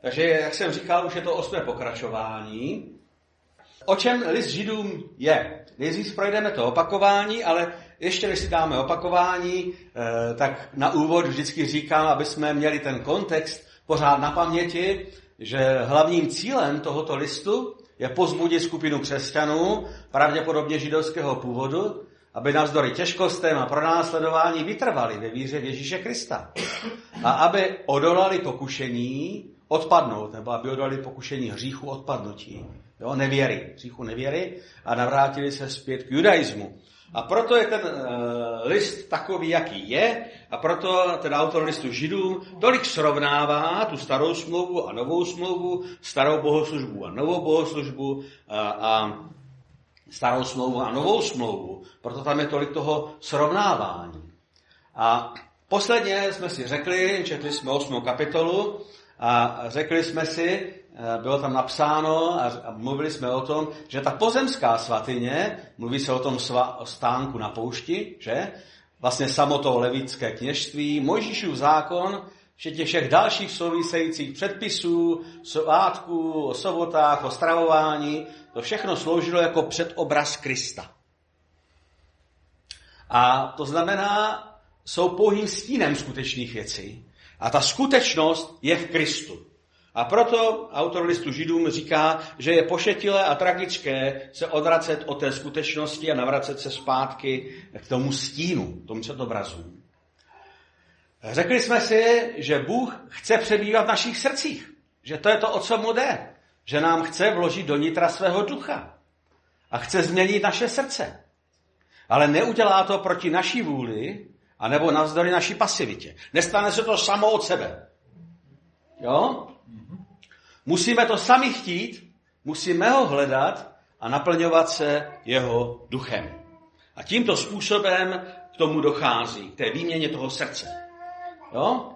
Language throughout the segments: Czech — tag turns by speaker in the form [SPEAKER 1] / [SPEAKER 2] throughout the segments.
[SPEAKER 1] Takže, jak jsem říkal, už je to 8. pokračování. O čem list Židům je? Nejdřív projdeme to opakování, ale ještě než si dáme opakování, tak na úvod vždycky říkám, aby jsme měli ten kontext pořád na paměti, že hlavním cílem tohoto listu je povzbudit skupinu křesťanů, pravděpodobně židovského původu, aby navzdory těžkostem a pronásledování vytrvali ve víře v Ježíše Krista. A aby odolali pokušení odpadnout, nebo aby odolali pokušení hříchu odpadnutí. Jo, nevěry, hříchu nevěry a navrátili se zpět k judaismu. A proto je ten list takový, jaký je, a proto ten autor listu Židům tolik srovnává tu starou smlouvu a novou smlouvu, starou bohoslužbu a novou bohoslužbu a starou smlouvu a novou smlouvu. Proto tam je tolik toho srovnávání. A posledně jsme si řekli, četli jsme 8. kapitolu a řekli jsme si, bylo tam napsáno a mluvili jsme o tom, že ta pozemská svatyně, mluví se o tom stánku na poušti, že? Vlastně samo to levické kněžství, Mojžíšův zákon, včetně všech dalších souvisejících předpisů, svátků, o sobotách, o stravování, to všechno sloužilo jako předobraz Krista. A to znamená, jsou pouhým stínem skutečných věcí. A ta skutečnost je v Kristu. A proto autor listu Židům říká, že je pošetilé a tragické se odvracet od té skutečnosti a navracet se zpátky k tomu stínu, tomu předobrazu. Řekli jsme si, že Bůh chce přebývat v našich srdcích. Že to je to, o co mu jde. Že nám chce vložit do nitra svého ducha. A chce změnit naše srdce. Ale neudělá to proti naší vůli, anebo navzdory naší pasivitě. Nestane se to samo od sebe. Jo? Musíme to sami chtít, musíme ho hledat a naplňovat se jeho duchem. A tímto způsobem k tomu dochází, k té výměně toho srdce. Jo?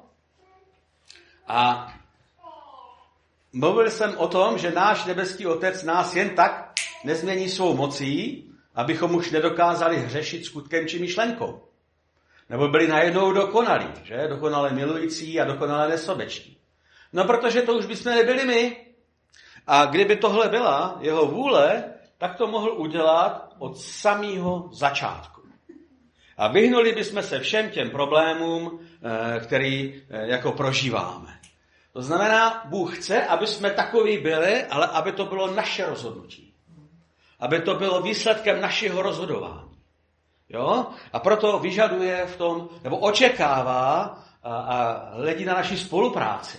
[SPEAKER 1] A mluvil jsem o tom, že náš nebeský Otec nás jen tak nezmění svou mocí, abychom už nedokázali hřešit skutkem či myšlenkou. Nebo byli najednou dokonalí, že? Dokonale milující a dokonale nesobečtí. No, protože to už bychom nebyli my. A kdyby tohle byla jeho vůle, tak to mohl udělat od samého začátku. A vyhnuli bychom se všem těm problémům, který jako prožíváme. To znamená, Bůh chce, aby jsme takoví byli, ale aby to bylo naše rozhodnutí. Aby to bylo výsledkem našeho rozhodování. Jo? A proto vyžaduje v tom, nebo očekává a hledí na naši spolupráci.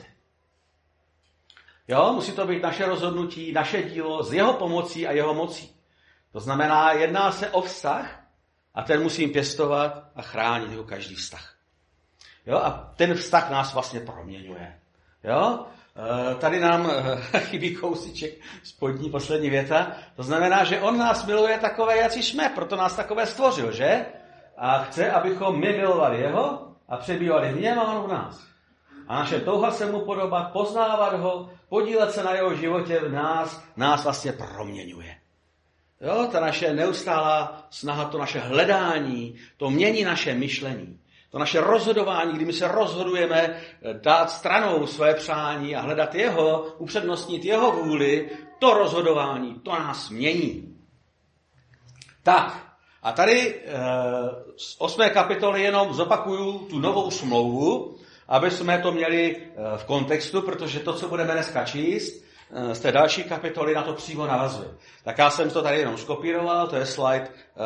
[SPEAKER 1] Jo? Musí to být naše rozhodnutí, naše dílo s jeho pomocí a jeho mocí. To znamená, jedná se o vztah a ten musím pěstovat a chránit jeho každý vztah. Jo? A ten vztah nás vlastně proměňuje. Jo? Tady nám chybí kousíček, spodní poslední věta. To znamená, že on nás miluje takové, jací jsme, proto nás takové stvořil, že? A chce, abychom my milovali jeho a přebývali v něm a on v nás. A naše touha se mu podobat, poznávat ho, podílet se na jeho životě v nás vlastně proměňuje. Jo? Ta naše neustálá snaha, to naše hledání, to mění naše myšlení. To naše rozhodování, kdy my se rozhodujeme dát stranou své přání a hledat jeho, upřednostnit jeho vůli, to rozhodování, to nás mění. Tak, a tady z 8. kapitoly jenom zopakuju tu novou smlouvu, aby jsme to měli v kontextu, protože to, co budeme dneska číst, z té další kapitoly na to přímo navazuje. Tak já jsem to tady jenom skopíroval, to je slide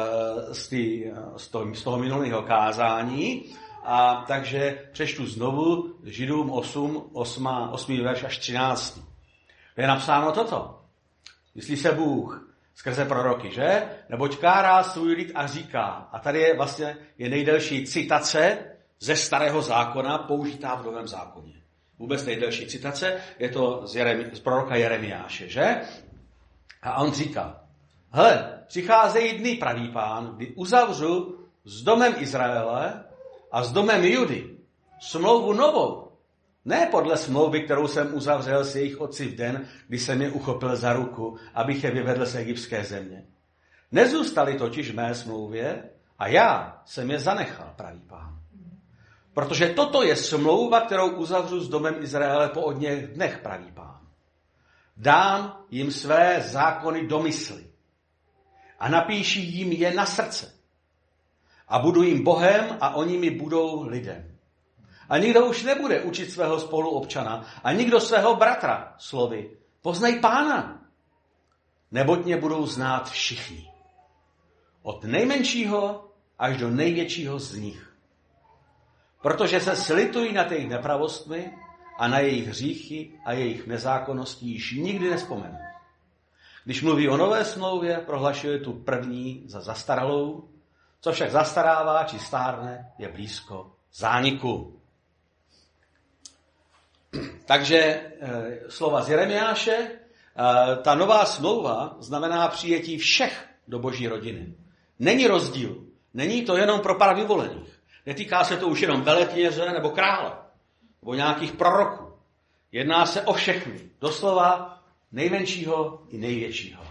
[SPEAKER 1] z toho minulého kázání, a takže přečtu znovu Židům 8. verš až 13. Je napsáno toto. Myslí se Bůh skrze proroky, že? Neboť kárá svůj lid a říká. A tady je vlastně nejdelší citace ze Starého zákona použitá v Novém zákoně. Vůbec nejdelší citace, je to z proroka Jeremiáše, že? A on říká, hele, přicházejí dny, pravý Pán, kdy uzavřu s domem Izraele a s domem Judy smlouvu novou. Ne podle smlouvy, kterou jsem uzavřel s jejich otci v den, kdy jsem je uchopil za ruku, abych je vyvedl z egyptské země. Nezůstali totiž v mé smlouvě a já jsem je zanechal, pravý Pán. Protože toto je smlouva, kterou uzavřu s domem Izraele po odněch dnech, praví Pán. Dám jim své zákony do mysli a napíši jim je na srdce. A budu jim Bohem a oni mi budou lidem. A nikdo už nebude učit svého spoluobčana a nikdo svého bratra slovy. Poznej Pána, neboť mě budou znát všichni. Od nejmenšího až do největšího z nich. Protože se slitují nad jejich nepravostmi a na jejich hříchy a jejich nezákonnosti již nikdy nevzpomenu. Když mluví o nové smlouvě, prohlašuje tu první za zastaralou, co však zastarává či stárne, je blízko zániku. Takže slova z Jeremiáše, ta nová smlouva znamená přijetí všech do Boží rodiny. Není rozdíl. Není to jenom pro pár vyvolených. Netýká se to už jenom velekněze nebo krále, nebo nějakých proroků. Jedná se o všechny. Doslova nejmenšího i největšího.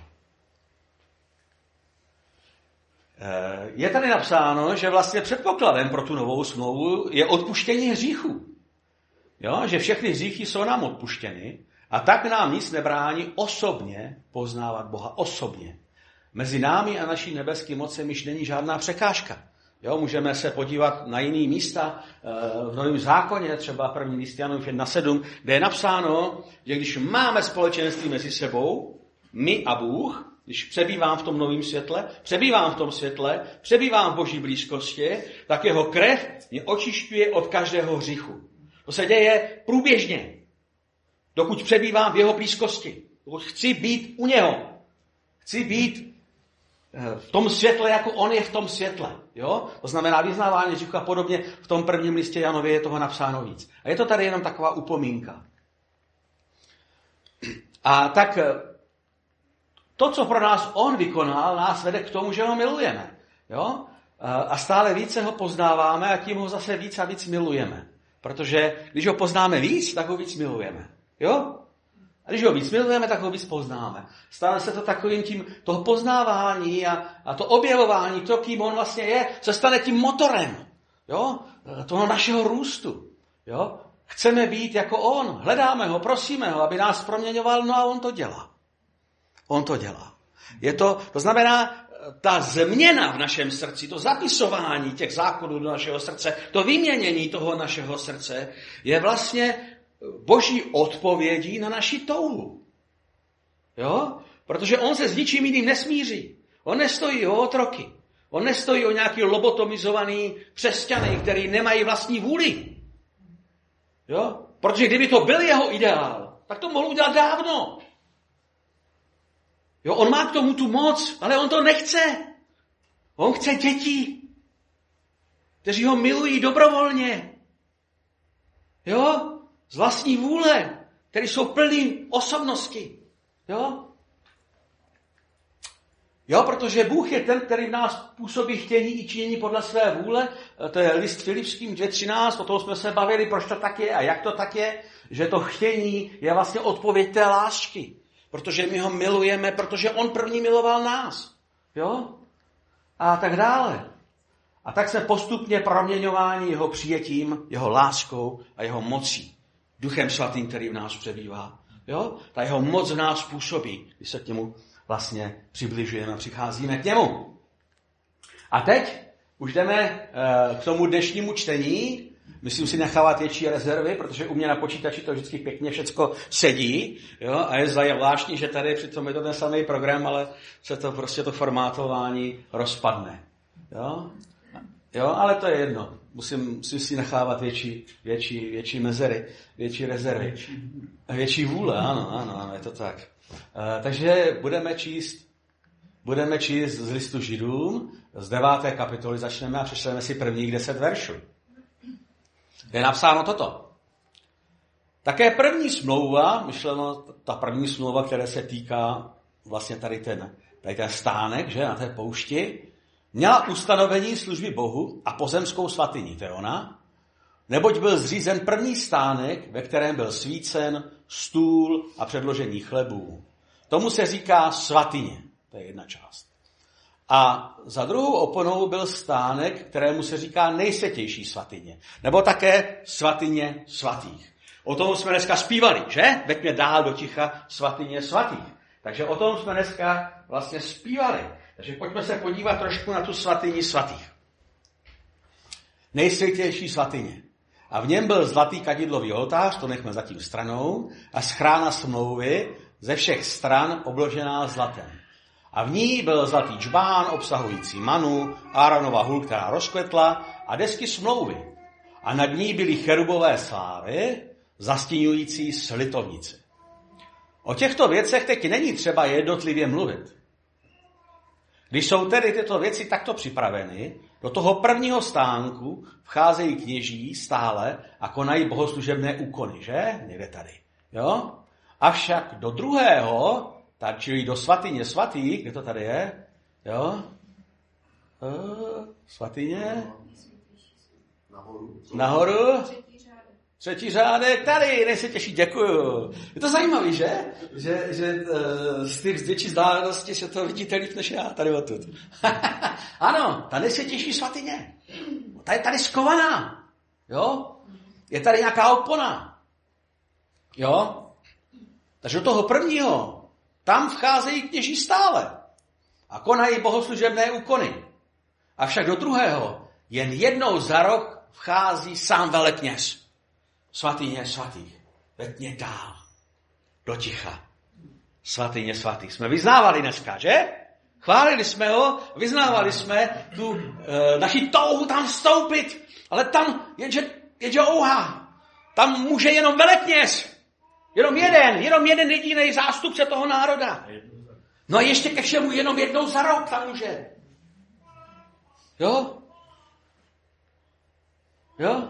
[SPEAKER 1] Je tady napsáno, že vlastně předpokladem pro tu novou smlouvu je odpuštění hříchů. Jo? Že všechny hříchy jsou nám odpuštěny a tak nám nic nebrání osobně poznávat Boha. Osobně. Mezi námi a naší nebeským mocem již není žádná překážka. Jo, můžeme se podívat na jiný místa v Novém zákoně, třeba 1. list Janův 1:7, kde je napsáno, že když máme společenství mezi sebou, my a Bůh, když přebývám v tom novém světle, přebývám v tom světle, přebývám v Boží blízkosti, tak jeho krev mě očišťuje od každého hříchu. To se děje průběžně, dokud přebývám v jeho blízkosti, dokud chci být u něho. Chci být v tom světle, jako on je v tom světle. Jo? To znamená vyznávání hříchu a podobně. V tom 1. listě Janově je toho napsáno víc. A je to tady jenom taková upomínka. A tak to, co pro nás on vykonal, nás vede k tomu, že ho milujeme. Jo? A stále více ho poznáváme a tím ho zase víc a víc milujeme. Protože když ho poznáme víc, tak ho víc milujeme. Jo? A když ho víc milujeme, tak ho víc poznáme. Stane se to takovým tím, toho poznávání a to objevování, to, kým on vlastně je, se stane tím motorem, jo? Toho našeho růstu. Jo? Chceme být jako on, hledáme ho, prosíme ho, aby nás proměňoval, no a on to dělá. On to dělá. To znamená, ta změna v našem srdci, to zapisování těch zákonů do našeho srdce, to vyměnění toho našeho srdce je vlastně Boží odpovědí na naši touhu. Jo? Protože on se s ničím jiným nesmíří. On nestojí o otroky. On nestojí o nějaký lobotomizovaný křesťany, který nemají vlastní vůli. Jo? Protože kdyby to byl jeho ideál, tak to mohl udělat dávno. Jo? On má k tomu tu moc, ale on to nechce. On chce děti, kteří ho milují dobrovolně. Jo? Z vlastní vůle, které jsou plný osobnosti. Jo? Jo, protože Bůh je ten, který v nás působí chtění i činění podle své vůle. To je list Filipským 2:13, o tom jsme se bavili, proč to tak je a jak to tak je, že to chtění je vlastně odpověď té lásky. Protože my ho milujeme, protože on první miloval nás. Jo? A tak dále. A tak jsme postupně proměňováni jeho přijetím, jeho láskou a jeho mocí. Duchem svatým, který v nás přebývá. Jo? Ta jeho moc v nás působí, když se k němu vlastně přibližujeme, přicházíme k němu. A teď už jdeme k tomu dnešnímu čtení. Musím si nechávat větší rezervy, protože u mě na počítači to vždycky pěkně všecko sedí. Jo? A je zvláštní, že tady přitom je to ten samý program, ale se to prostě to formátování rozpadne. Jo, ale to je jedno. Musím si nechávat větší mezery, větší rezervy. Větší vůle, ano, je to tak. Takže budeme číst z listu Židům, z 9. kapitoly začneme a přečteme si prvních 10 veršů. Je napsáno toto. Také první smlouva, myšleno ta první smlouva, která se týká vlastně tady ten stánek, že, na té poušti, měla ustanovení služby Bohu a pozemskou svatyni, to je ona, neboť byl zřízen první stánek, ve kterém byl svícen, stůl a předložení chlebů. Tomu se říká svatyně, to je jedna část. A za druhou oponou byl stánek, kterému se říká nejsvětější svatyně. Nebo také svatyně svatých. O tom jsme dneska zpívali, že? Veď mě dál do ticha svatyně svatých. Takže o tom jsme dneska vlastně zpívali. Takže pojďme se podívat trošku na tu svatyni svatých. Nejsvětější svatyně. A v něm byl zlatý kadidlový oltář, to nechme zatím stranou, a schrána smlouvy ze všech stran obložená zlatem. A v ní byl zlatý džbán obsahující manu, Áronova hůl, která rozkvetla, a desky smlouvy. A nad ní byly cherubové slávy, zastíňující slitovnici. O těchto věcech teď není třeba jednotlivě mluvit. Když jsou tedy tyto věci takto připraveny, do toho prvního stánku vcházejí kněží stále a konají bohoslužebné úkony, že? Někde tady. Jo? Avšak do druhého, čili do svatyně svatých, kde to tady je? Jo? Svatyně? Nahoru? Třetí řádek, tady, nejsvětější, děkuju. Je to zajímavý, že? Že z těch větší vzdálenosti se to vidíte líp než já, tady odtud. Ano, ta nejsvětější svatyně. Ta je tady skovaná. Jo? Je tady nějaká opona. Jo? Takže do toho prvního, tam vcházejí kněží stále a konají bohoslužebné úkony. Avšak do druhého jen jednou za rok vchází sám velekněz. Svatyně svatých, veď mě dál do ticha. Svatyně svatých. Jsme vyznávali dneska, že? Chválili jsme ho, vyznávali jsme tu naši touhu tam vstoupit, ale tam, jenže ouhá, tam může jenom velekněz. Jenom jeden jediný zástupce toho národa. No a ještě ke všemu jenom jednou za rok tam může. Jo? Jo?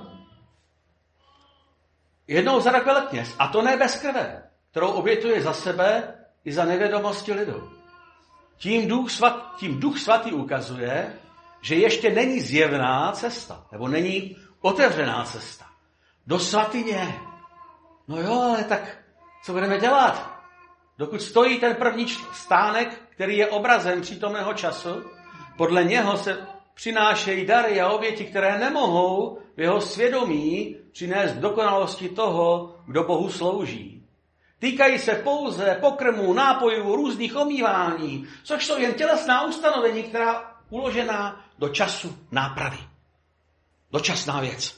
[SPEAKER 1] Jednou za rok velekněz. A to ne bez krve, kterou obětuje za sebe i za nevědomosti lidu. Tím Duch Svatý ukazuje, že ještě není zjevná cesta, nebo není otevřená cesta. Do svatyně. No jo, ale tak co budeme dělat? Dokud stojí ten první stánek, který je obrazem přítomného času, podle něho se přinášejí dary a oběti, které nemohou v jeho svědomí přinést dokonalosti toho, kdo Bohu slouží. Týkají se pouze pokrmů, nápojů, různých omývání, což jsou jen tělesná ustanovení, která uložená do času nápravy. Dočasná věc.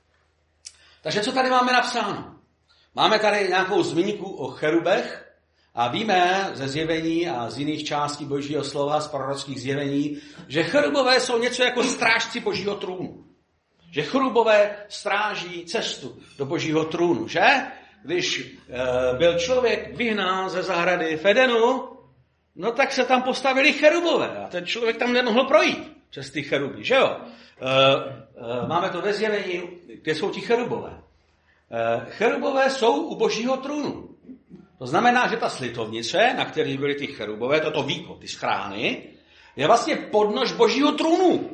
[SPEAKER 1] Takže co tady máme napsáno? Máme tady nějakou zmínku o cherubech a víme ze zjevení a z jiných částí Božího slova, z prorockých zjevení, že cherubové jsou něco jako strážci Božího trůnu. Že cherubové stráží cestu do Božího trůnu, že? Když byl člověk vyhnán ze zahrady v Edenu, no tak se tam postavili cherubové a ten člověk tam nemohl projít přes ty cheruby, že jo? Máme to ve zjevení, kde jsou ti cherubové. Cherubové jsou u Božího trůnu. To znamená, že ta slitovnice, na které byly ty cherubové, toto víko, ty schrány, je vlastně podnož Božího trůnu.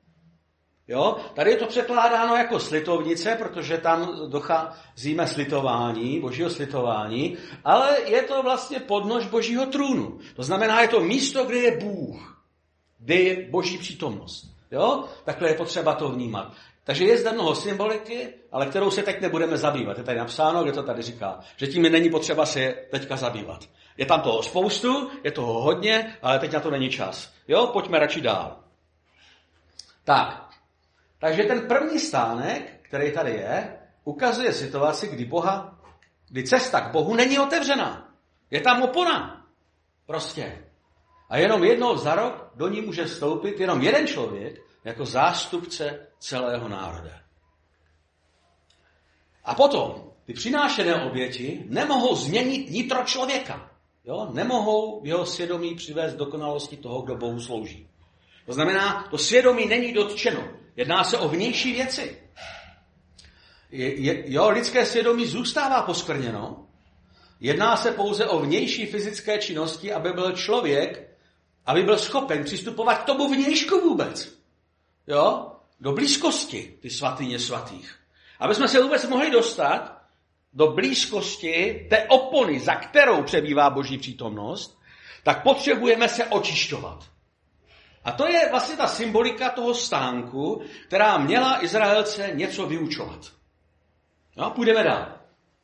[SPEAKER 1] Jo? Tady je to překládáno jako slitovnice, protože tam docházíme slitování, Božího slitování, ale je to vlastně podnož Božího trůnu. To znamená, je to místo, kde je Bůh, kde je Boží přítomnost. Jo? Takhle je potřeba to vnímat. Takže je zde mnoho symboliky, ale kterou se teď nebudeme zabývat. Je tady napsáno, kde to tady říká, že tím není potřeba se teďka zabývat. Je tam toho spoustu, je toho hodně, ale teď na to není čas. Jo, pojďme radši dál. Tak, takže ten první stánek, který tady je, ukazuje situaci, kdy cesta k Bohu není otevřená. Je tam opona. Prostě. A jenom jednou za rok do ní může vstoupit jenom jeden člověk, jako zástupce celého národa. A potom ty přinášené oběti nemohou změnit nitro člověka. Jo? Nemohou v jeho svědomí přivést dokonalosti toho, kdo Bohu slouží. To znamená, to svědomí není dotčeno. Jedná se o vnější věci. Lidské svědomí zůstává poskvrněno. Jedná se pouze o vnější fyzické činnosti, aby byl člověk, aby byl schopen přistupovat k tomu vnějšku vůbec. Jo? Do blízkosti ty svatyně svatých. Aby jsme se vůbec mohli dostat do blízkosti té opony, za kterou přebývá Boží přítomnost, tak potřebujeme se očišťovat. A to je vlastně ta symbolika toho stánku, která měla Izraelce něco vyučovat. No, půjdeme dál.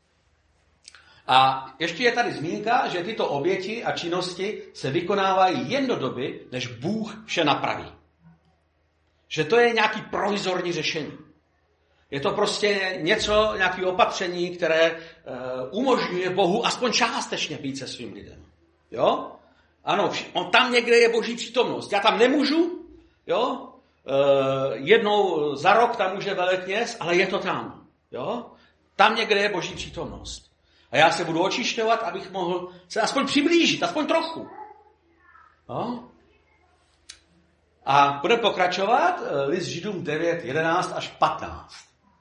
[SPEAKER 1] A ještě je tady zmínka, že tyto oběti a činnosti se vykonávají jen do doby, než Bůh vše napraví. Že to je nějaký provizorní řešení. Je to prostě něco, nějaké opatření, které umožňuje Bohu aspoň částečně být se svým lidem. Jo? Ano, tam někde je Boží přítomnost. Já tam nemůžu, jo? Jednou za rok tam může velekněz, ale je to tam. Jo? Tam někde je Boží přítomnost. A já se budu očišťovat, abych mohl se aspoň přiblížit, aspoň trochu. No? A budeme pokračovat, list Židům 9, 11 až 15.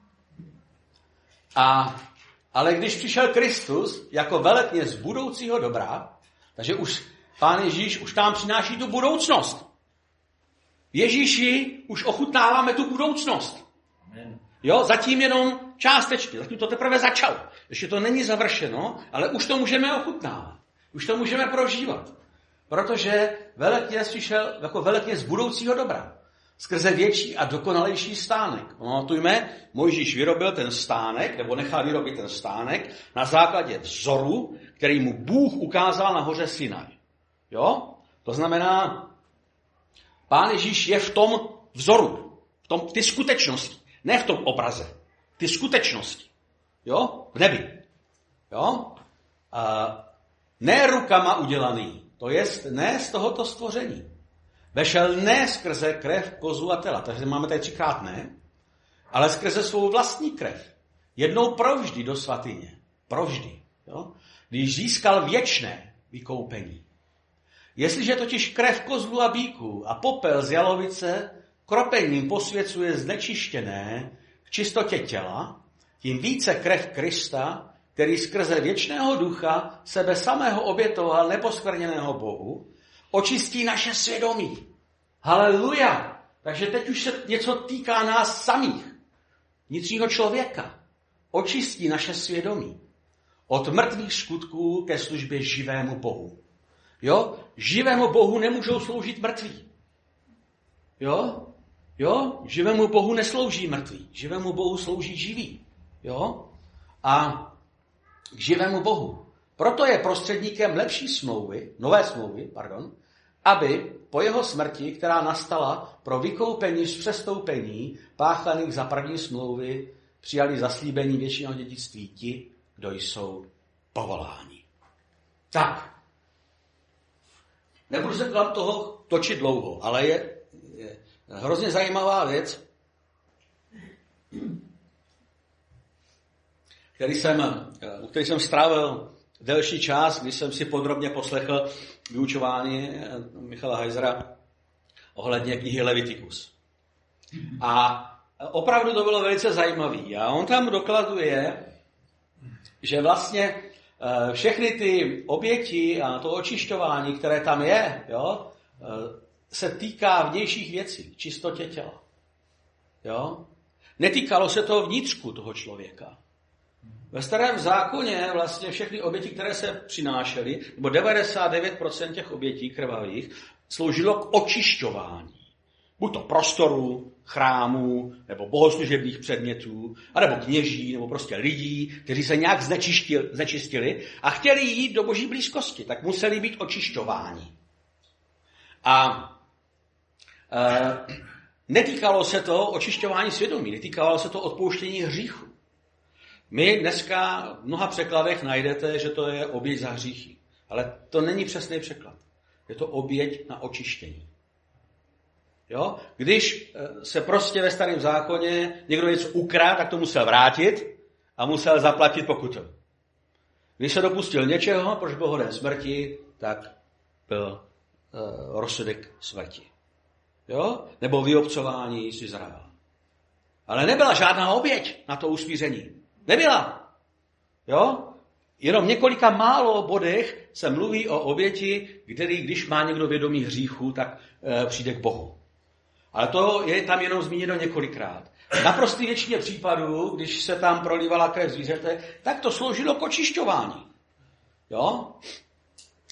[SPEAKER 1] Ale když přišel Kristus jako velekněz budoucího dobra, takže už Pán Ježíš už tam přináší tu budoucnost. Ježíši už ochutnáváme tu budoucnost. Jo, zatím jenom částečně, zatím to teprve začalo. Ještě to není završeno, ale už to můžeme ochutnávat. Už to můžeme prožívat. Protože velekněz přišel jako velekněz budoucího dobra. Skrze větší a dokonalejší stánek. Pamatujme, Mojžíš vyrobil ten stánek, nebo nechal vyrobit ten stánek na základě vzoru, který mu Bůh ukázal na hoře Sinaj. Jo? To znamená, Pán Ježíš je v tom vzoru, v ty skutečnosti, ne v tom obraze, ty skutečnosti. Jo? V nebi. Jo? Ne rukama udělaný, to jest ne z tohoto stvoření. Vešel ne skrze krev kozu a tela, takže máme tady 3krát ne, ale skrze svou vlastní krev. Jednou provždy do svatyně. Provždy. Jo? Když získal věčné vykoupení. Jestliže totiž krev kozlu a bíků a popel z jalovice kropením posvěcuje znečištěné k čistotě těla, tím více krev Krista, který skrze věčného ducha sebe samého obětoval neposkvrněného Bohu, očistí naše svědomí. Haleluja! Takže teď už se něco týká nás samých, vnitřního člověka. Očistí naše svědomí. Od mrtvých skutků ke službě živému Bohu. Jo? Živému Bohu nemůžou sloužit mrtví. Jo? Jo? Živému Bohu neslouží mrtví. Živému Bohu slouží živý. Jo? A k živému Bohu. Proto je prostředníkem lepší smlouvy, nové smlouvy, aby po jeho smrti, která nastala pro vykoupení z přestoupení páchaných za první smlouvy, přijali zaslíbení věčného dědictví ti, kdo jsou povoláni. Tak. Nebudu se kolem toho točit dlouho, ale je hrozně zajímavá věc, u který jsem strávil delší čas, když jsem si podrobně poslechl vyučování Michala Heisera ohledně knihy Levitikus. A opravdu to bylo velice zajímavé. A on tam dokladuje, že vlastně všechny ty oběti a to očišťování, které tam je, jo, se týká vnějších věcí, čistotě těla. Jo? Netýkalo se toho vnitřku toho člověka. Ve starém zákoně vlastně všechny oběti, které se přinášely, nebo 99% těch obětí krvavých, sloužilo k očišťování. Buď to prostoru, chrámů, nebo bohoslužebných předmětů, anebo kněží, nebo prostě lidí, kteří se nějak znečistili a chtěli jít do Boží blízkosti, tak museli být očišťováni. A netýkalo se to očišťování svědomí, netýkalo se to odpouštění hříchu. My dneska v mnoha překladech najdete, že to je oběť za hříchy. Ale to není přesný překlad. Je to oběť na očištění. Jo? Když se prostě ve starém zákoně někdo něco ukradl, tak to musel vrátit a musel zaplatit pokutu. Když se dopustil něčeho, proč byl hoden smrti, tak byl rozsudek smrti. Jo? Nebo vyobcování z Izraela. Ale nebyla žádná oběť na to usmíření. Nebyla. Jo? Jenom v několika málo bodech se mluví o oběti, který, když má někdo vědomí hříchu, tak přijde k Bohu. Ale to je tam jenom zmíněno několikrát. Naprostý většině případů, když se tam prolívala krev zvířete, tak to sloužilo k očišťování. Jo?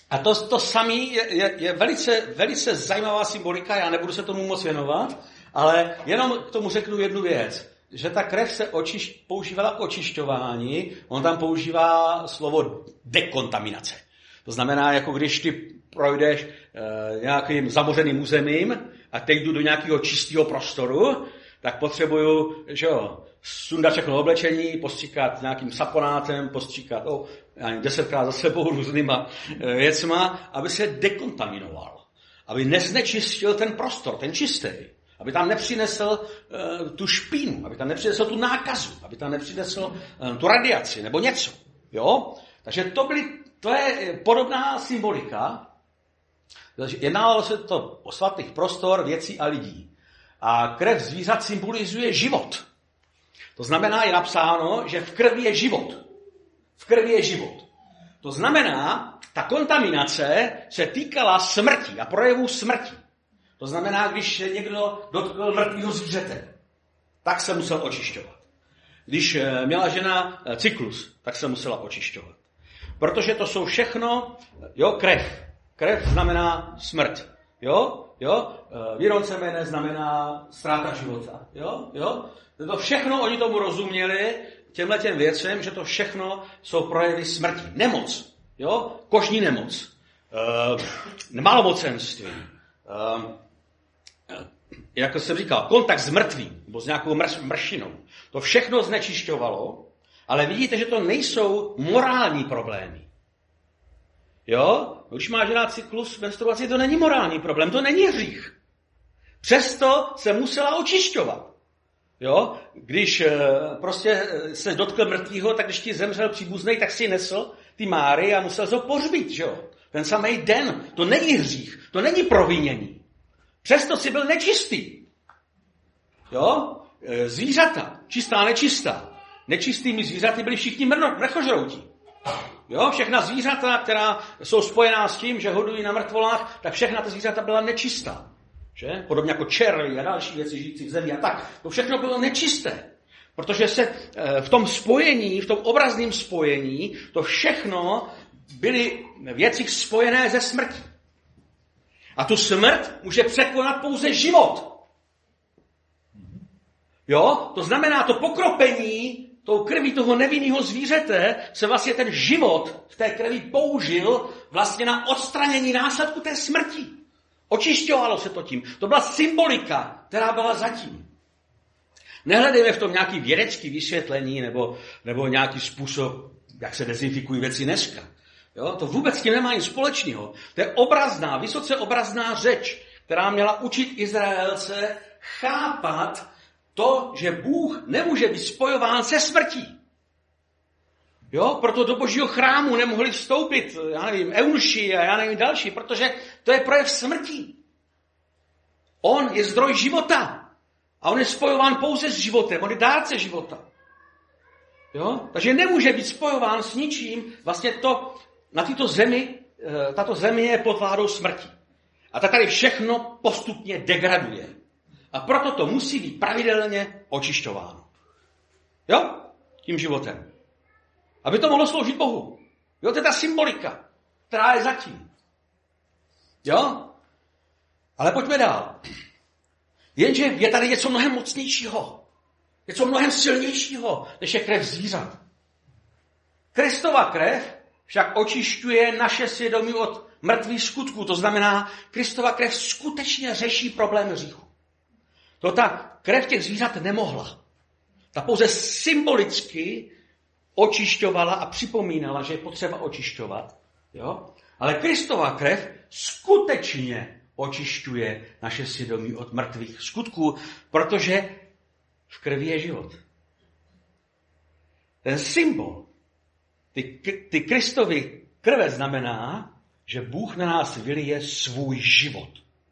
[SPEAKER 1] A to samé je velice zajímavá symbolika, já nebudu se tomu moc věnovat, ale jenom k tomu řeknu jednu věc, že ta krev se používala k očišťování, on tam používá slovo dekontaminace. To znamená, jako když ty projdeš nějakým zamořeným územím a teď jdu do nějakého čistého prostoru, tak potřebuju, že jo, sundat všechno oblečení, postříkat nějakým saponátem, postříkat 10krát za sebou různýma věcma, aby se dekontaminoval. Aby neznečistil ten prostor, ten čistý. Aby tam nepřinesl tu špínu, aby tam nepřinesl tu nákazu, aby tam nepřinesl tu radiaci nebo něco. Jo? Takže to je podobná symbolika. Jednalo se to o svatých prostor, věcí a lidí. A krev zvířat symbolizuje život. To znamená, je napsáno, že v krvi je život. V krvi je život. To znamená, ta kontaminace se týkala smrti a projevů smrti. To znamená, když se někdo dotkl mrtvého zvířete, tak se musel očišťovat. Když měla žena cyklus, tak se musela očišťovat. Protože to jsou všechno, krev. Krev znamená smrt. Výron semene znamená ztráta života. To všechno, oni tomu rozuměli, těmhletěm věcem, že to všechno jsou projevy smrti. Nemoc. Kožní nemoc. Malomocenství. Jak jsem říkal, kontakt s mrtvým, nebo s nějakou mršinou. To všechno znečišťovalo, ale vidíte, že to nejsou morální problémy. Když má žena cyklus menstruaci, to není morální problém, to není hřích. Přesto se musela očišťovat. Když prostě se dotkl mrtvýho, tak když ti zemřel příbuznej, tak si nesl ty máry a musel se ho pohřbít. Ten samý den. To není hřích, to není provinění. Přesto si byl nečistý. Zvířata, čistá, nečistá. Nečistými zvířaty byli všichni mrchožrouti. Všechna zvířata, která jsou spojená s tím, že hodují na mrtvolách, tak všechna ta zvířata byla nečistá. Že? Podobně jako červy a další věci žijící v zemi a tak. To všechno bylo nečisté. Protože se v tom spojení, v tom obrazném spojení, to všechno byly věci spojené ze smrti. A tu smrt může překonat pouze život. To znamená, to pokropení tou krví toho nevinného zvířete se vlastně ten život v té krvi použil vlastně na odstranění následku té smrti. Očišťovalo se to tím. To byla symbolika, která byla zatím. Nehledejme v tom nějaký vědecký vysvětlení nebo nějaký způsob, jak se dezinfikují věci dneska. To vůbec s tím nemá nic společného. To je obrazná, vysoce obrazná řeč, která měla učit Izraelce chápat to, že Bůh nemůže být spojován se smrtí. Proto do Božího chrámu nemohli vstoupit, eunuši a já nevím další, protože to je projev smrti. On je zdroj života. A on je spojován pouze s životem, on je dárce života. Takže nemůže být spojován s ničím, vlastně na této zemi, tato země je pod vládou smrti. A ta tady všechno postupně degraduje. A proto to musí být pravidelně očišťováno. Tím životem. Aby to mohlo sloužit Bohu. To je ta symbolika, která je zatím. Ale pojďme dál. Jenže je tady něco mnohem mocnějšího. Něco mnohem silnějšího, než je krev zvířat. Kristova krev však očišťuje naše svědomí od mrtvých skutků. To znamená, Kristova krev skutečně řeší problém hříchu. To ta krev těch zvířat nemohla. Ta pouze symbolicky očišťovala a připomínala, že je potřeba očišťovat. Ale Kristova krev skutečně očišťuje naše svědomí od mrtvých skutků, protože v krvi je život. Ten symbol, ty Kristovy krve znamená, že Bůh na nás vylije svůj život.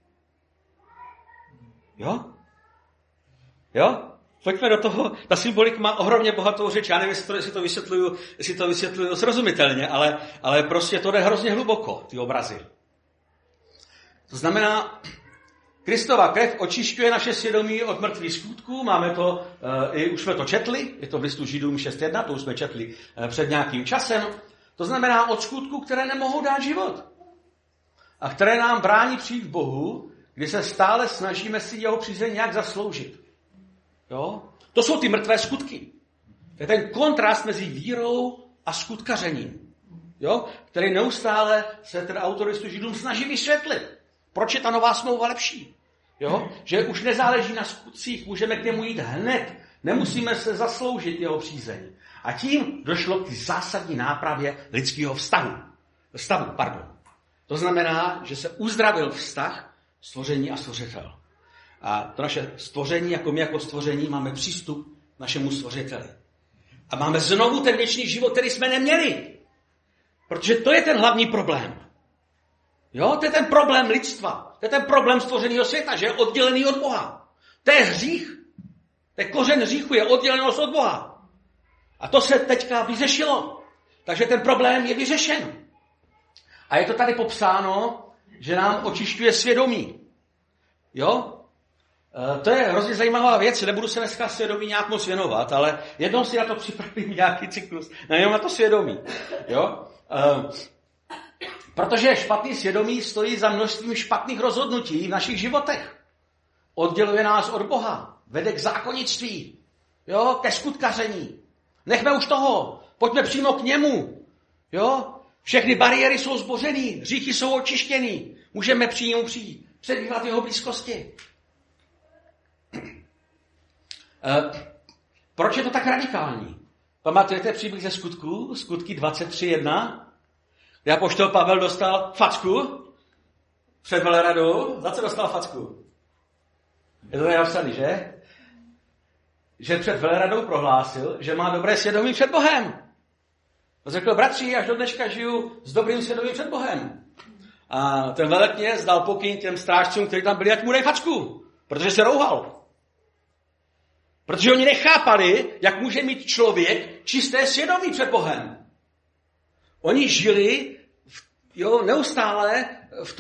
[SPEAKER 1] Pojďme do toho. Ta symbolika má ohromně bohatou řeč. Já nevím, jestli to vysvětluju srozumitelně, ale prostě to jde hrozně hluboko, ty obrazy. To znamená, Kristova krev očišťuje naše svědomí od mrtvých skutků. Máme to, už jsme to četli, je to v listu Židům 6.1, to už jsme četli před nějakým časem. To znamená od skutků, které nemohou dát život. a které nám brání přijít k Bohu, kdy se stále snažíme si jeho přízeň nějak zasloužit. Jo? To jsou ty mrtvé skutky. To je ten kontrast mezi vírou a skutkařením, jo? Který neustále se ten autor listu Židům snaží vysvětlit. Proč je ta nová smlouva lepší? Jo? Že už nezáleží na skutcích, můžeme k němu jít hned. Nemusíme se zasloužit jeho přízeň. A tím došlo k zásadní nápravě lidského stavu. To znamená, že se uzdravil vztah stvoření a stvořitel. A to naše stvoření, jako my jako stvoření, máme přístup k našemu stvořiteli. A máme znovu ten věčný život, který jsme neměli. Protože to je ten hlavní problém. Jo, to je ten problém lidstva. To je ten problém stvořeného světa, že je oddělený od Boha. To je hřích. To je kořen hříchu, je oddělenost od Boha. A to se teďka vyřešilo. Takže ten problém je vyřešen. A je to tady popsáno, že nám očišťuje svědomí. Jo? To je hrozně zajímavá věc, nebudu se dneska svědomí nějak moc věnovat, ale jednou si na to připravím nějaký cyklus, jenom na to svědomí. Jo? Protože špatný svědomí stojí za množstvím špatných rozhodnutí v našich životech. Odděluje nás od Boha, vede k zákonnictví, jo? Ke skutkaření. Nechme už toho, pojďme přímo k němu. Jo? Všechny bariéry jsou zbořený, hříchy jsou očištěný, můžeme při němu přijít, přebývat v jeho blízkosti. Proč je to tak radikální? Pamatujete příběh ze Skutků? Skutky 23.1? Kde apoštol Pavel dostal facku před veleradou. Za co dostal facku? Je to tady napsaný, že? Že před veleradou prohlásil, že má dobré svědomí před Bohem. Řekl, bratři, až do dneška žiju s dobrým svědomím před Bohem. A ten velekněz dal pokyn těm strážcům, kteří tam byli, ať mu dej facku, protože se rouhal. Protože oni nechápali, jak může mít člověk čisté svědomí před Bohem. Oni žili neustále v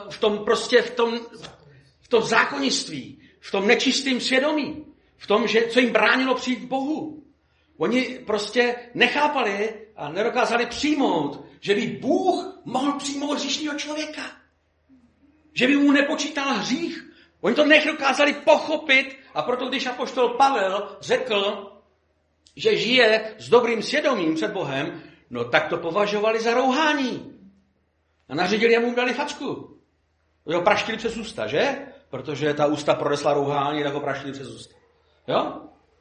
[SPEAKER 1] tom zákonnictví, v tom nečistém svědomí, v tom, co jim bránilo přijít k Bohu. Oni prostě nechápali a nedokázali přijmout, že by Bůh mohl přijmout hříšného člověka. Že by mu nepočítal hřích. Oni to nedokázali pochopit a proto, když apoštol Pavel řekl, že žije s dobrým svědomím před Bohem, no tak to považovali za rouhání. A nařídili, mu dali facku. Jo, praštili přes ústa, že? Protože ta ústa pronesla rouhání, tak ho praštili přes ústa. Jo?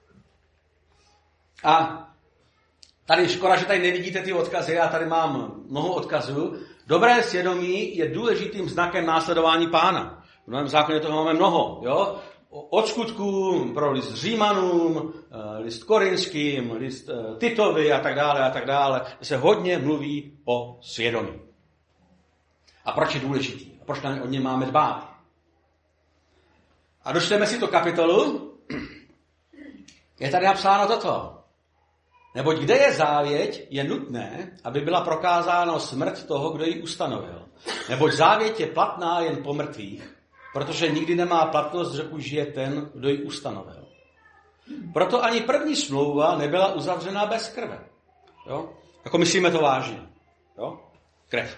[SPEAKER 1] A tady škoda, že tady nevidíte ty odkazy, já tady mám mnoho odkazů. Dobré svědomí je důležitým znakem následování Pána. V Novém zákoně toho máme mnoho. Jo? Od Skutků pro list Římanům, list Korinským, list Titovi a tak dále, se hodně mluví o svědomí. A proč je důležitý? A proč o něm máme dbát? A dočteme si to kapitolu. Je tady napsáno toto. Neboť kde je závěť, je nutné, aby byla prokázána smrt toho, kdo ji ustanovil. Neboť závěť je platná jen po mrtvých, protože nikdy nemá platnost, že už žije ten, kdo ji ustanovil. Proto ani první smlouva nebyla uzavřena bez krve. Jo? Jako myslíme to vážně. Jo? Krev.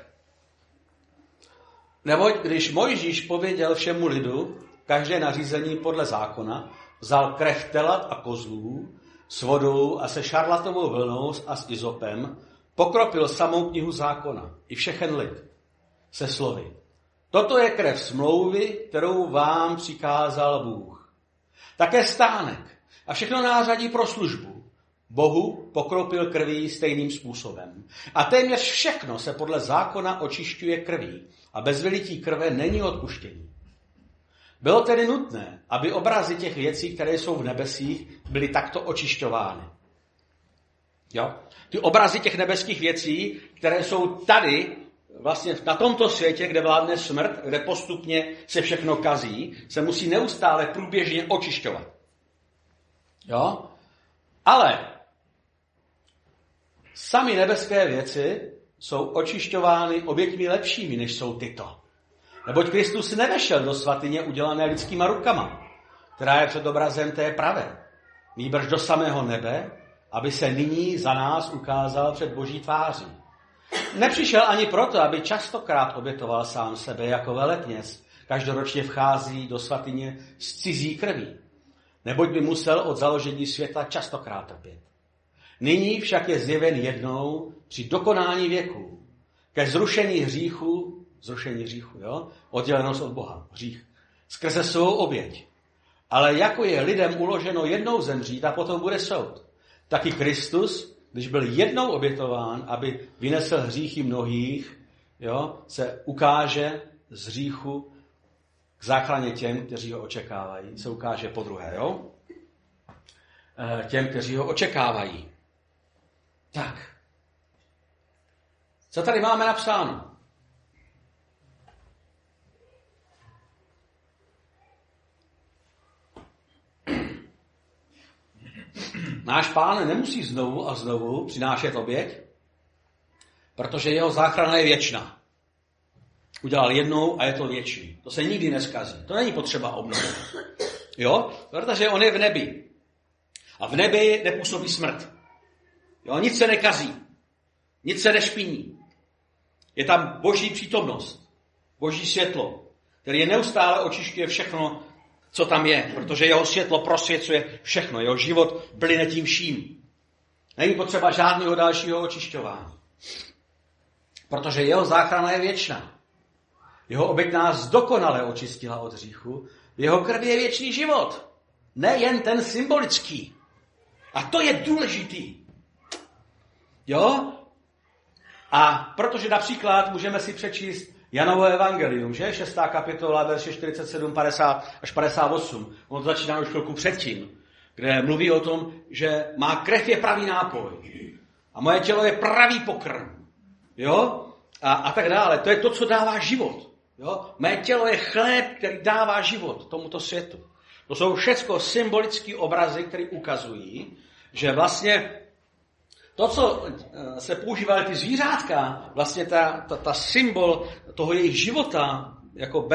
[SPEAKER 1] Neboť když Mojžíš pověděl všemu lidu každé nařízení podle zákona, vzal krev telat a kozlů s vodou a se šarlatovou vlnou a s izopem, pokropil samou knihu zákona i všechen lid se slovy. Toto je krev smlouvy, kterou vám přikázal Bůh. Také stánek a všechno nářadí pro službu Bohu pokropil krví stejným způsobem. A téměř všechno se podle zákona očišťuje krví a bez vylití krve není odpuštění. Bylo tedy nutné, aby obrazy těch věcí, které jsou v nebesích, byly takto očišťovány. Jo? Ty obrazy těch nebeských věcí, které jsou tady, vlastně na tomto světě, kde vládne smrt, kde postupně se všechno kazí, se musí neustále průběžně očišťovat. Jo? Ale sami nebeské věci jsou očišťovány oběťmi lepšími, než jsou tyto. Neboť Kristus nevešel do svatyně udělané lidskýma rukama, která je před obrazem té pravé, nýbrž do samého nebe, aby se nyní za nás ukázal před Boží tváří. Nepřišel ani proto, aby častokrát obětoval sám sebe jako velekněz. Každoročně vchází do svatyně z cizí krví, neboť by musel od založení světa častokrát trpět. Nyní však je zjeven jednou při dokonání věků, ke zrušení hříchu, oddělenost od Boha, hřích, skrze svou oběť. Ale jako je lidem uloženo jednou zemřít a potom bude soud, tak i Kristus, když byl jednou obětován, aby vynesl hříchy mnohých, se ukáže z hříchu k záchraně těm, kteří ho očekávají. Se ukáže podruhé, těm, kteří ho očekávají. Tak. Co tady máme napsáno? Náš Pán nemusí znovu a znovu přinášet oběť, protože jeho záchrana je věčná. Udělal jednou a je to věčný. To se nikdy neskazí. To není potřeba obnovit. Protože on je v nebi. A v nebi nepůsobí smrt. Nic se nekazí. Nic se nešpiní. Je tam boží přítomnost. Boží světlo, který neustále očišťuje všechno, co tam je, protože jeho světlo prosvěcuje všechno. Jeho život plyne tím vším. Není potřeba žádného dalšího očišťování. Protože jeho záchrana je věčná. Jeho oběť nás dokonale očistila od hříchu. V jeho krvi je věčný život. Nejen ten symbolický. A to je důležitý. A protože například můžeme si přečíst Janovo evangelium, že? 6. kapitola, verše 47, 50 až 58. On začíná už chvilku předtím, kde mluví o tom, že má krev je pravý nápoj. A moje tělo je pravý pokrm. A tak dále. To je to, co dává život. Mé tělo je chléb, který dává život tomuto světu. To jsou všechno symbolické obrazy, které ukazují, že vlastně to, co se používaly ty zvířátka, vlastně ta symbol toho jejich života, jako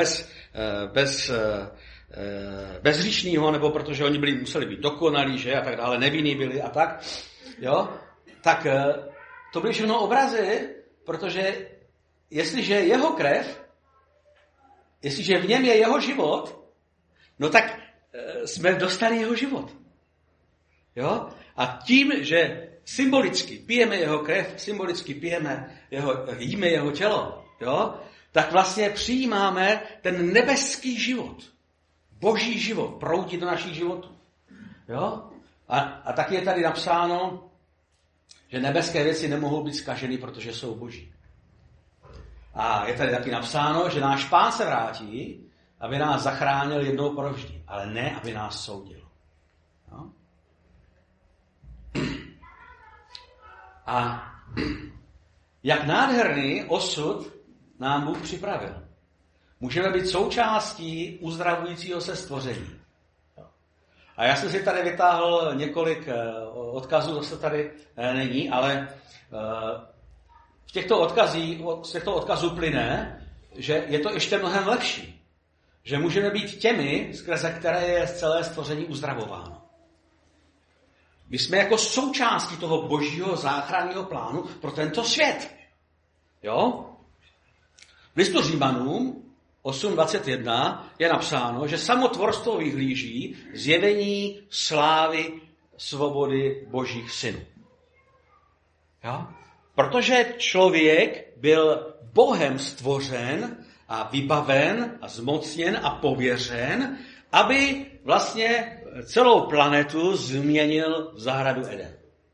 [SPEAKER 1] bezhříšného, nebo protože oni museli být dokonalí, že, a tak dále, nevinní byli a tak, tak to byly všechno obrazy, protože jestliže jeho krev, jestliže v něm je jeho život, tak jsme dostali jeho život. A tím, že symbolicky pijeme jeho krev, symbolicky jíme jeho tělo, tak vlastně přijímáme ten nebeský život. Boží život proudí do našich životů. A taky je tady napsáno, že nebeské věci nemohou být zkaženy, protože jsou boží. A je tady taky napsáno, že náš Pán se vrátí, aby nás zachránil jednou provždy, ale ne, aby nás soudil. A jak nádherný osud nám Bůh připravil. Můžeme být součástí uzdravujícího se stvoření. A já jsem si tady vytáhl několik odkazů, zase tady není, ale z těchto odkazů plyne, že je to ještě mnohem lepší. Že můžeme být těmi, skrze které je celé stvoření uzdravováno. My jsme jako součástí toho božího záchranného plánu pro tento svět. V listu Římanům 8.21 je napsáno, že samotvorstvo vyhlíží zjevení slávy svobody božích synů. Protože člověk byl Bohem stvořen a vybaven a zmocněn a pověřen, aby vlastně celou planetu změnil v zahradu Eden.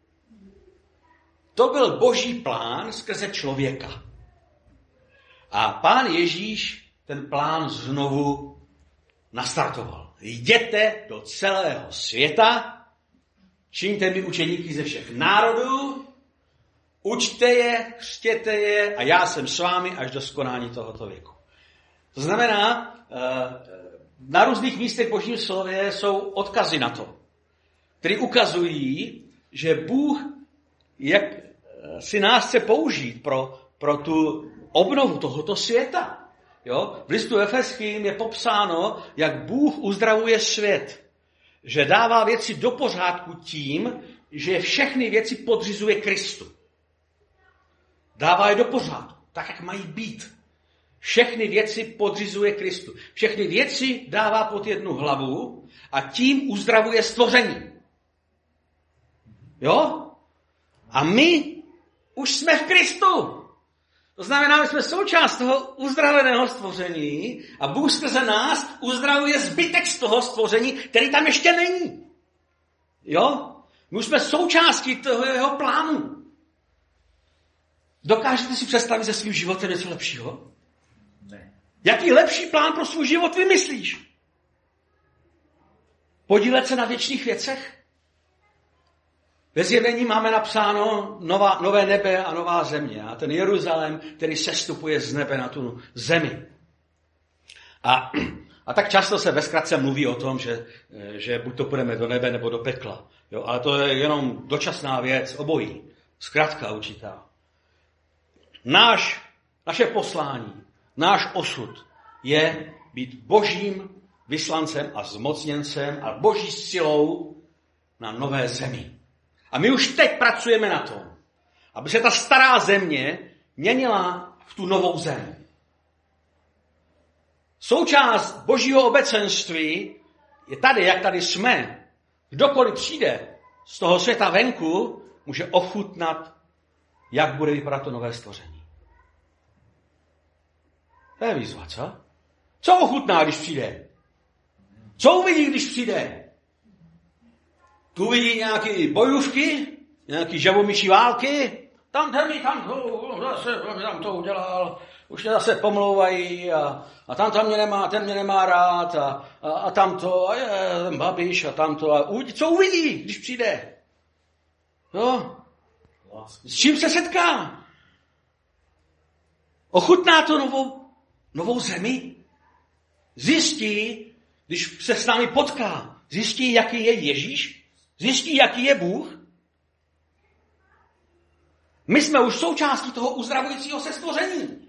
[SPEAKER 1] To byl boží plán skrze člověka. A Pán Ježíš ten plán znovu nastartoval. Jděte do celého světa, čiňte mi učeníky ze všech národů, učte je, křtěte je a já jsem s vámi až do skonání tohoto věku. To znamená, na různých místech v Božím slově jsou odkazy na to, které ukazují, že Bůh jak si nás chce použít pro tu obnovu tohoto světa. V listu Efeským je popsáno, jak Bůh uzdravuje svět. Že dává věci do pořádku tím, že všechny věci podřizuje Kristu. Dává je do pořádku, tak, jak mají být. Všechny věci podřizuje Kristu. Všechny věci dává pod jednu hlavu a tím uzdravuje stvoření. Jo? A my už jsme v Kristu. To znamená, že jsme součást toho uzdraveného stvoření a Bůh skrze nás uzdravuje zbytek z toho stvoření, který tam ještě není. Jo? My už jsme součástí toho jeho plánu. Dokážete si představit se svým životem něco lepšího?
[SPEAKER 2] Ne.
[SPEAKER 1] Jaký lepší plán pro svůj život vymyslíš? Podílet se na věčných věcech? Ve Zjevení máme napsáno nové nebe a nová země. A ten Jeruzalém, který sestupuje z nebe na tu zemi. A tak často se ve zkratce mluví o tom, že buď to půjdeme do nebe nebo do pekla. Jo, ale to je jenom dočasná věc, obojí. Zkratka určitá. Naše poslání, náš osud je být božím vyslancem a zmocněncem a boží silou na nové zemi. A my už teď pracujeme na tom, aby se ta stará země měnila v tu novou zemi. Součást božího obecenství je tady, jak tady jsme. Kdokoliv přijde z toho světa venku, může ochutnat, jak bude vypadat to nové stvoření. To je výzva, co? Co ochutná, když přijde? Co uvidí, když přijde? Tu vidí nějaké bojůvky, nějaké žabomyší války, tam to udělal, už mě zase pomlouvají a tam mě nemá, ten mě nemá rád a tamto, a je ten Babiš a tamto. A co uvidí, když přijde? Jo? S čím se setká? Ochutná to novou zemi? Zjistí, když se s námi potká, zjistí, jaký je Ježíš? Zjistí, jaký je Bůh? My jsme už součástí toho uzdravujícího se stvoření.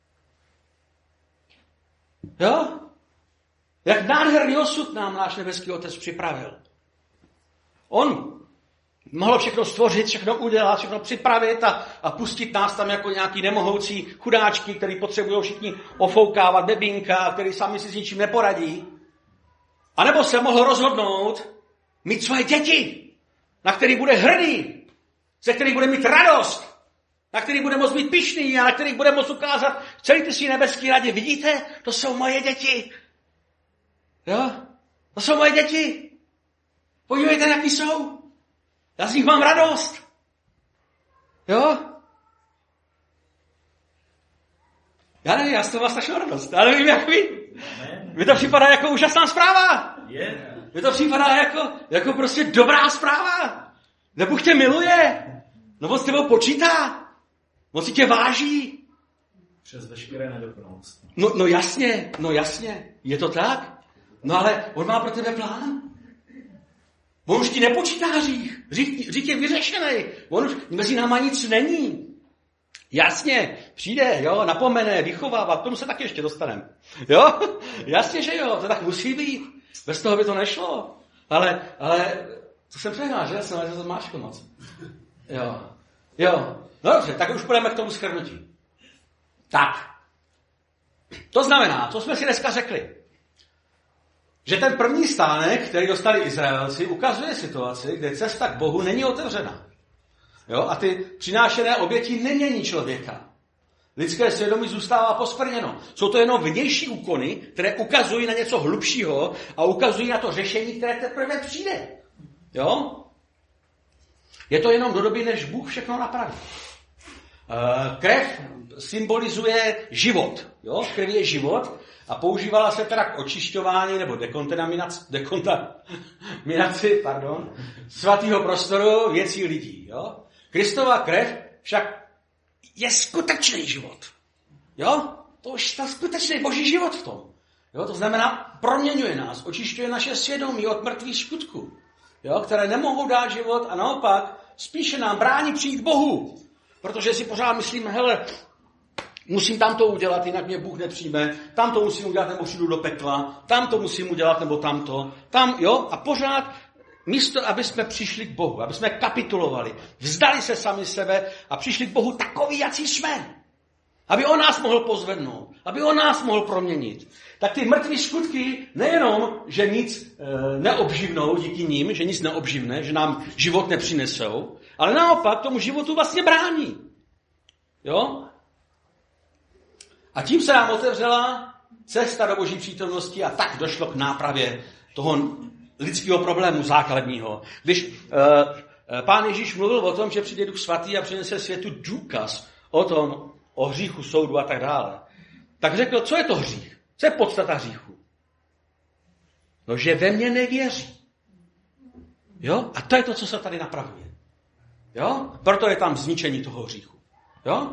[SPEAKER 1] Jo? Jak nádherný osud nám náš nebeský Otec připravil. On mohl všechno stvořit, všechno udělat, všechno připravit a pustit nás tam jako nějaký nemohoucí chudáčky, který potřebují všichni ofoukávat, bebínka, který sami si s ničím neporadí. A nebo se mohl rozhodnout mít svoje děti, na který bude hrdý, ze kterých bude mít radost, na který bude moct být pyšný a na kterých bude moct ukázat celý ty svý nebeský radě. Vidíte? To jsou moje děti. Jo? To jsou moje děti. Podívejte, jaký jsou. Já z nich mám radost. Jo? Já nevím, já z toho mám strašnou radost. Já nevím, jak vy. Mně to připadá jako úžasná zpráva. Mně to připadá jako prostě dobrá zpráva. Bůh tě miluje. No on s tebou počítá. On si tě váží.
[SPEAKER 2] Přes veškeré nedokonalosti.
[SPEAKER 1] No jasně. Je to tak? No ale on má pro tebe plán. On už ti nepočítá hřích. Hřích je vyřešený. On už mezi náma nic není. Jasně, přijde, jo, napomene, vychovává, k tomu se taky ještě dostaneme. Jo? Jasně, že jo, to tak musí být. Bez toho by to nešlo. Ale to jsem přehnal, že? Já jsem to máško moc. Jo. No dobře, tak už půjdeme k tomu shrnutí. Tak. To znamená, co jsme si dneska řekli. Že ten první stánek, který dostali Izraelci, ukazuje situaci, kde cesta k Bohu není otevřena. Jo? A ty přinášené oběti nemění člověka. Lidské svědomí zůstává poskvrněno. Jsou to jenom vnější úkony, které ukazují na něco hlubšího a ukazují na to řešení, které teprve přijde. Jo? Je to jenom do doby, než Bůh všechno napraví. Krev symbolizuje život. Jo? Krev je život a používala se teda k očišťování nebo dekontaminaci svatého prostoru věcí lidí. Jo? Kristova krev však je skutečný život. Jo? To už je skutečný boží život v tom. Jo? To znamená, proměňuje nás, očišťuje naše svědomí od mrtvých skutků, jo? Které nemohou dát život a naopak spíše nám brání přijít Bohu. Protože si pořád myslíme, hele, musím tam to udělat, jinak mě Bůh nepřijme, tam to musím udělat, nebo přijdu do pekla, tam to musím udělat, nebo tamto, tam, jo, a pořád místo, aby jsme přišli k Bohu, aby jsme kapitulovali, vzdali se sami sebe a přišli k Bohu takový, jací jsme. Aby on nás mohl pozvednout, aby on nás mohl proměnit. Tak ty mrtvý skutky nejenom, že nic neobživnou díky nim, že nic neobživne, že nám život nepřinesou, ale naopak tomu životu vlastně brání. Jo? A tím se nám otevřela cesta do Boží přítomnosti a tak došlo k nápravě toho lidského problému základního. Když Pán Ježíš mluvil o tom, že přijde Duch Svatý a přinese světu důkaz o tom, o hříchu, soudu a tak dále, tak řekl, co je to hřích? Co je podstata hříchu? No, že ve mně nevěří. Jo? A to je to, co se tady napravuje. Jo? Proto je tam zničení toho hříchu. Jo?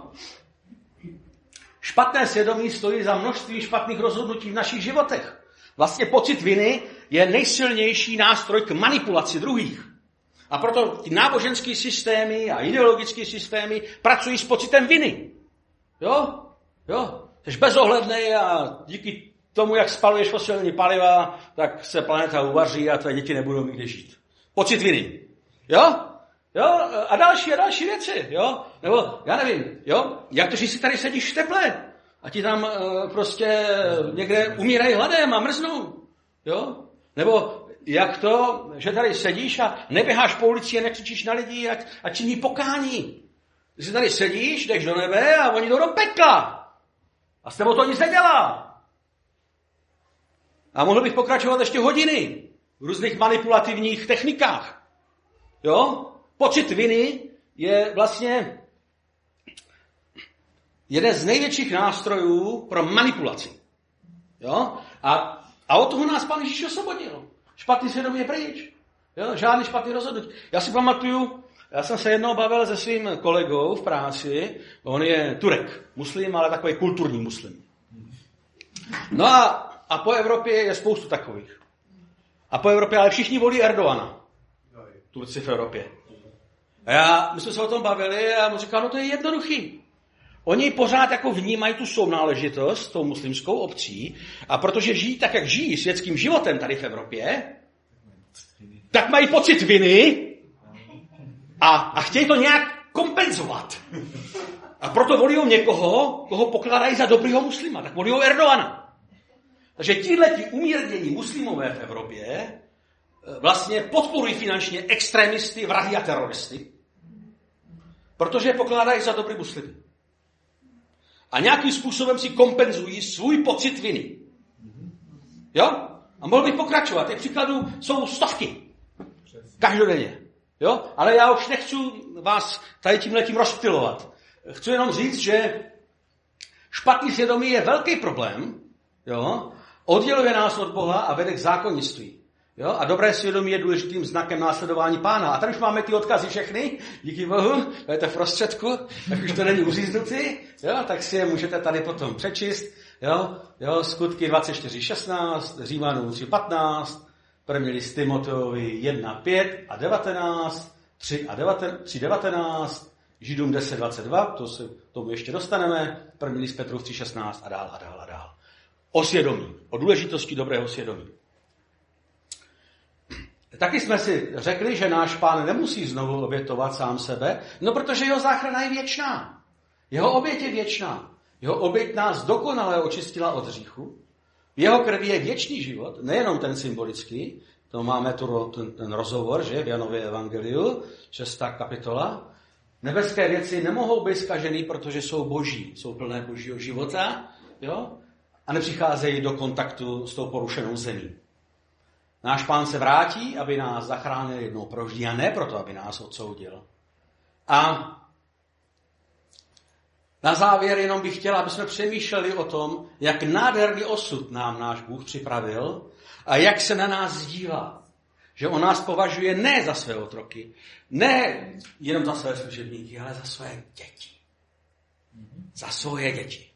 [SPEAKER 1] Špatné svědomí stojí za množství špatných rozhodnutí v našich životech. Vlastně pocit viny je nejsilnější nástroj k manipulaci druhých. A proto ty náboženské systémy a ideologické systémy pracují s pocitem viny. Jo? Jo? Jsi bezohlednej a díky tomu, jak spaluješ fosilní paliva, tak se planeta uvaří a tvé děti nebudou mít kde žít. Pocit viny. Jo? Jo? A další věci. Jo? Nebo, já nevím, jo? Jak to, že si tady sedíš v teple a ti tam prostě někde umírají hladem a mrznou. Jo? Nebo jak to, že tady sedíš a neběháš po ulici a nekřičíš na lidi a činí pokání. Když tady sedíš, jdeš do nebe a oni jdou do pekla. A s tebou to nic nedělá. A mohl bych pokračovat ještě hodiny v různých manipulativních technikách. Jo? Pocit viny je vlastně jeden z největších nástrojů pro manipulaci. Jo? A od toho nás Pán Ježíš osvobodil. Špatný svědomí je pryč. Jo? Žádný špatný rozhodnutí. Já si pamatuju, já jsem se jednou bavil se svým kolegou v práci, on je Turek, muslim, ale takový kulturní muslim. No a po Evropě je spoustu takových. A po Evropě, ale všichni volí Erdogana. Turci v Evropě. A my jsme se o tom bavili a mu říkal, no to je jednoduchý. Oni pořád jako vnímají tu sounáležitost s tou muslimskou obcí a protože žijí tak, jak žijí světským životem tady v Evropě, tak mají pocit viny a chtějí to nějak kompenzovat. A proto volí někoho, koho pokládají za dobrýho muslima, tak volí Erdogana. Takže tíhleti umírnění muslimové v Evropě vlastně podporují finančně extremisty, vrahy a teroristy, protože je pokládají za dobrý muslimy. A nějakým způsobem si kompenzují svůj pocit viny. Jo? A mohl bych pokračovat. Těch příkladů jsou stovky. Každodenně. Jo? Ale já už nechci vás tady tímhletím rozptylovat. Chci jenom říct, že špatný svědomí je velký problém. Jo? Odděluje nás od Boha a vede k zákonnictví. Jo? A dobré svědomí je důležitým znakem následování Pána. A tady už máme ty odkazy všechny, díky Bohu, to je to v prostředku, tak už to není uříznutý, jo? Tak si je můžete tady potom přečíst. Jo? Skutky 24:16, Římanům 3:15, první list Timoteovi 1:5 a 19, 3:19, Židům 10:22, tomu ještě dostaneme, první list Petrův 3:16 a dál a dál a dál. O svědomí, o důležitosti dobrého svědomí. Taky jsme si řekli, že náš Pán nemusí znovu obětovat sám sebe, no protože jeho záchrana je věčná. Jeho oběť je věčná. Jeho oběť nás dokonale očistila od hříchu. V jeho krvi je věčný život, nejenom ten symbolický, to máme tu ten rozhovor, že, v Janově evangeliu, 6. kapitola. Nebeské věci nemohou být zkažený, protože jsou boží, jsou plné božího života, jo? A nepřicházejí do kontaktu s tou porušenou zemí. Náš Pán se vrátí, aby nás zachránil jednou provždy a ne proto, aby nás odsoudil. A na závěr jenom bych chtěl, aby jsme přemýšleli o tom, jak nádherný osud nám náš Bůh připravil a jak se na nás dívá. Že on nás považuje ne za své otroky, ne jenom za své služebníky, ale za své děti. Za svoje děti.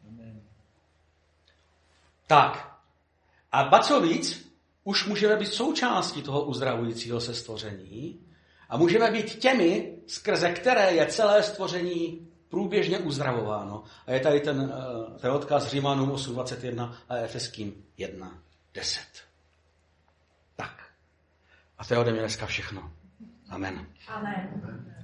[SPEAKER 1] Tak. A ba co víc, už můžeme být součástí toho uzdravujícího se stvoření a můžeme být těmi, skrze které je celé stvoření průběžně uzdravováno. A je tady ten odkaz Římanům 8:21 a Efeským 1:10. Tak. A to je ode mě dneska všechno. Amen.
[SPEAKER 3] Amen.